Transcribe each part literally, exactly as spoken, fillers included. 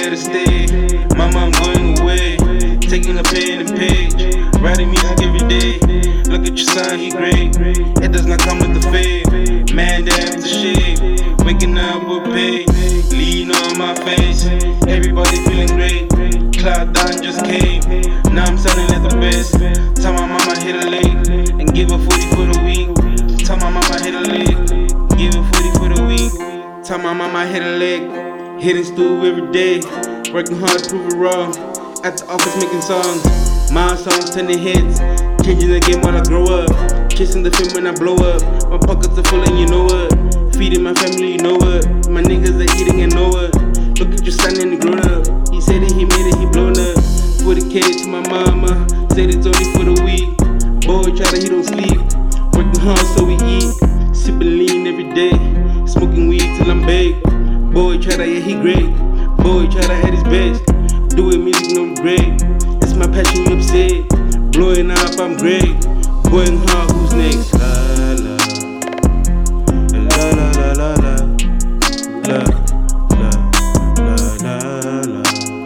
here to stay. Mama, I'm going away. Taking a pen and page, writing music every day. Look at your son, he great. It does not come with the fame. Man, damn, it's a shame. Waking up with pain, lean on my face. Everybody feeling great. Cloud nine just came. Now I'm sounding like the best. Tell my mama hit a leg and give her forty for the week. Tell my mama hit a leg, give her forty for the week. Tell my mama hit a leg, hitting stool every day. Working hard to prove it wrong. At the office making songs, my songs turning hits. Changing the game while I grow up. Chasing the fame when I blow up. My pockets are full and you know what. Feeding my family, you know what. My niggas are eating and know what. Look at your son and he grown up. He said that he made it, he blown up. forty K to my mama, said it's only for the week. Boy, try that he don't sleep. Working hard so we eat. Sipping lean every day. Smoking weed till I'm baked. Boy, try that, yeah, he great. Boy, try that at his best. Doing music, no regret. It's my passion, you upset. Blowing up, I'm great. Going hard, who's next? La la la la la la la la la la la la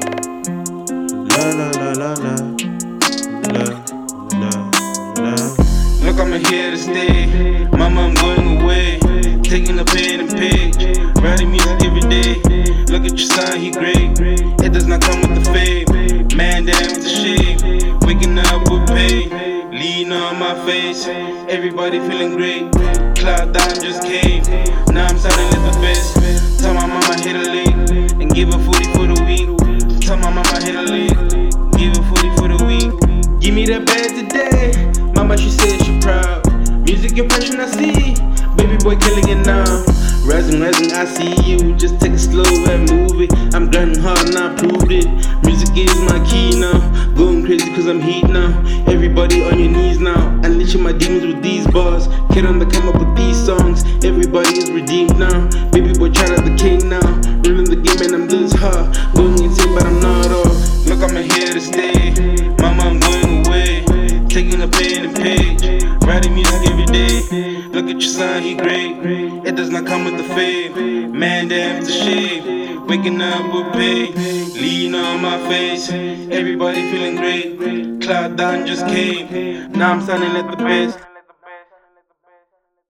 la la la la la la. Look, I'm here to stay. Mama, I'm going away. Taking a pen and page, writing music every day. Look at your son, he great. It does not come with the fame. Man, damn, it's a shame. Waking up with pain, lean on my face. Everybody feeling great. Cloud nine just came. Now I'm sounding like the best. Tell my mama hit a leg and give her forty for the week. Tell my mama hit a leg, give her forty for the week. Give me that bag today. Mama, she said she proud. Music and passion I see. Baby boy killing it now. Rising, rising, I see you. Just take it slow and move it. I'm grinding hard and I proved it. Music is my key now. Going crazy cause I'm heat now. Everybody on your knees now. Unleashing my demons with these bars. Kid on the come up with these songs. Everybody is redeemed now. Baby boy try out the king now. Ruling the game and I'm this hard. Going insane but I'm not off. Look, I'm here to stay. Mama, I'm going away. Taking a pen and page, writing music every day. Look at your son, he great. It does not come with the fame. Man, damn, it's a shame. Waking up with pain, lean on my face. Everybody feeling great. Cloud nine just came. Now I'm sounding like the best.